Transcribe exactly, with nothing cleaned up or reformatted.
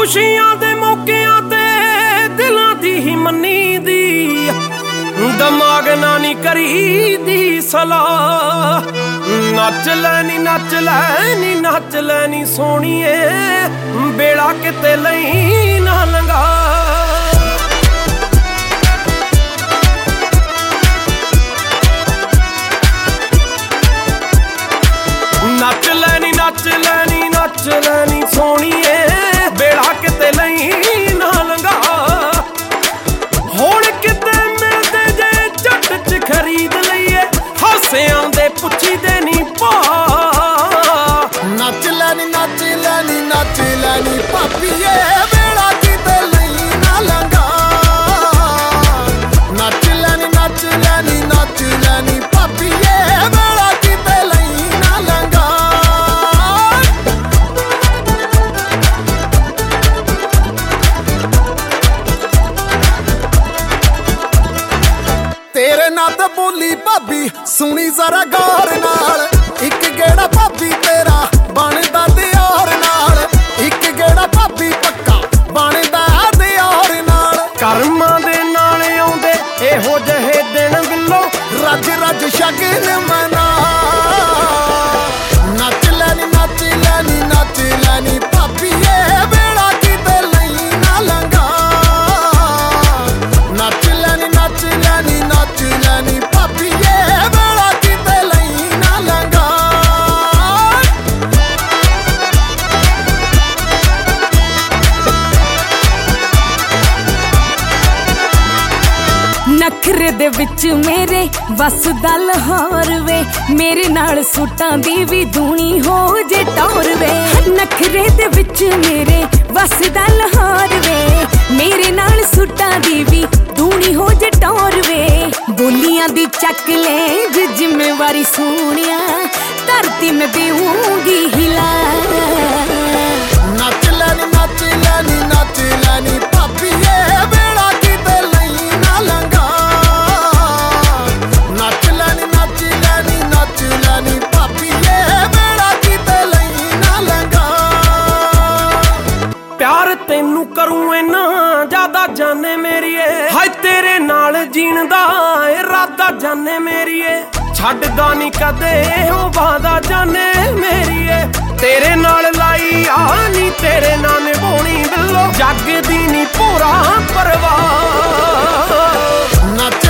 खुशियां दे मौकियां ते दिलां दी ही मन्नी दी दिमाग ना नी करी दी सलाह नच लैनी नच लैनी नच लैनी सोहणीए बेड़ा किते लई ना लंगा नच लैनी नच लैनी नच लैनी सोहणीए बेड़ा किते लई ना लंगा हुण किते मिलदे जे झट च खरीद लईए हासियां दे पुछी दे नी पा नच लैनी नच लैनी नच लैनी भापीए बेड़ा किते लई ना लंगा नच लैनी नच लैनी नच लैनी भापीए बेड़ा किते लई ना लंगा तेरे नाल ते बोली भाभी सुनी जरा गौर नाल इक गेड़ा भाभी तेरा बनदा दियार नाल इक गेड़ा भाभी पक्का बनदा दियार नाल करमां दे नाल आउंदे एहो जहे दिन बिल्लो रज रज शगन मना नच लैनी नच लैनी नच लैनी भाभीए बेड़ा किते लई ना लंगा नच लैनी नच लैनी नच लैनी भाभीए बेड़ा किते लई ना लंगा नखरे दे विच मेरे बस दा लाहौर वे मेरे नाल सूटां दी भी दूनी हो जे टौर वे नखरे दे विच मेरे बस दा लाहौर वे मेरे नाल सूटां दी भी दूनी हो जे टौर वे बोलियां दी चक ले जे जिम्मेवारी सोहणिया धरती में देऊंगी हिला नच लैनी नच लैनी नच लैनी भाभीए बेड़ा किते लई ना लंगा नच लैनी नच लैनी नच लैनी भाभीए बेड़ा किते लई ना लंगा प्यार तैनू करूं इना ज्यादा जाने मेरीए हाय तेरे नाल जीण दा इरादा जाने मेरीए छड्डदा नी कदे ओ वादा जाने मेरीए तेरे नाल लाई आ नी तेरे नाल निभाउणी बिल्लो जग दी नी पूरा परवाह नच